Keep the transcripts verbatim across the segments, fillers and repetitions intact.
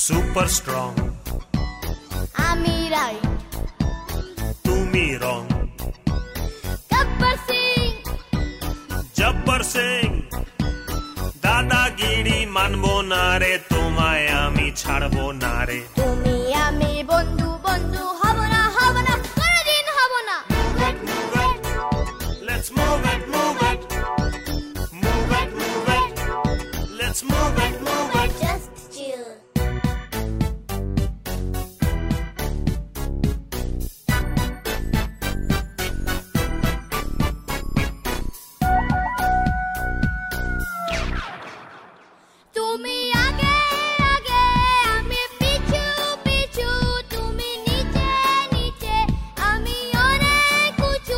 super strong. আমি right, তুমি wrong. Gabbar Singh, জব্বর সিং, দাদাগিরি মানবো না রে, তোমায় আমি ছাড়বো না রে। তুমি আমি বন্ধু বন্ধু হব না হব না কোনদিন হব না। Move it, let's move it, move it, move it, move it, let's move it, move it. Just chill. তুমি আগে আগে আমি পিছু পিছু, তুমি নিচে নিচে আমি অনেক উঁচু।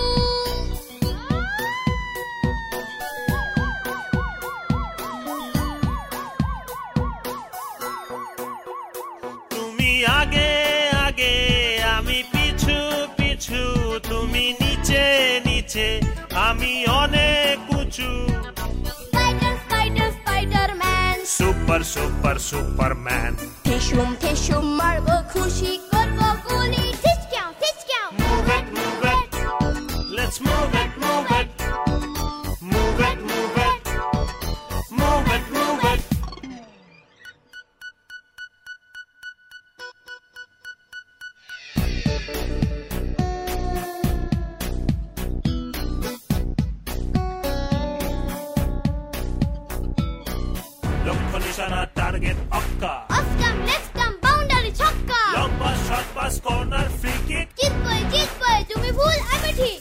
তুমি আগে আগে আমি পিছু পিছু, তুমি নিচে নিচে আমি অনেক উঁচু। Spider spider spiderman, super super superman. ঠেসুম ঠেসুম মারবো খুশি করবো গুলি, ঠিচকাও ঠিচকাও। Move it, move it, let's move it, move it, move it, move it, move it, move it. লক্ষ্য নিশানা টার্গেট অক্কা, অফকাম লেফটকাম বাউন্ডারি ছক্কা। Long pass short pass corner free kick. জিতবই জিতবই, তুমি ভুল আমি ঠিক।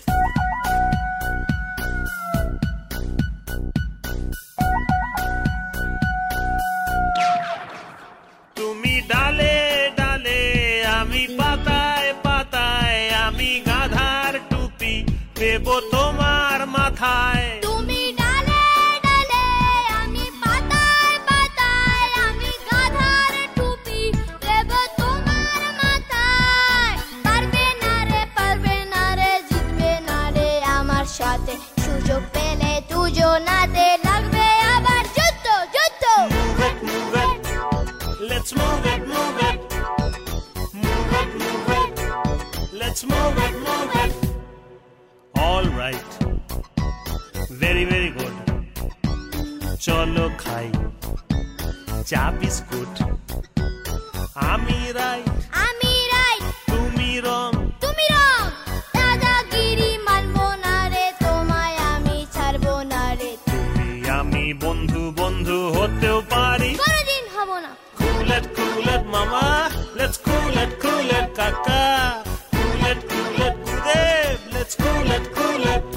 তুমি ডালে ডালে আমি পাতায় পাতায়, আমি গাধার টুপি দেব তোমার মাথায়। তুমি ডালে ডালে আমি পাতায় পাতায়, আমি গাধার টুপি দেব তোমার মাথায়। পারবে না রে পারবে না রে, জিতবে না রে আমার সাথে, সুযোগ পেলে দুজনাতে লাগবে আবার যুদ্ধ যুদ্ধ। Move it, move it, let's move it, move it, move it, move it, let's move it, move it. All right, very very good. চলো খাই চা বিস্কুট। আমি রাইট, আমি রাইট, তুমি রং। তুমি রং। দাদাগিরি মানবো না রে, তোমায় আমি ছাড়বো না রে, তুমি আমি বন্ধু বন্ধু হতেও পারি। কোনদিন হব না। Cool it, cool it, mama. Let's cool it, cool it, kaka. Cool it, cool it, Gurudev. Let's cool it, cool it.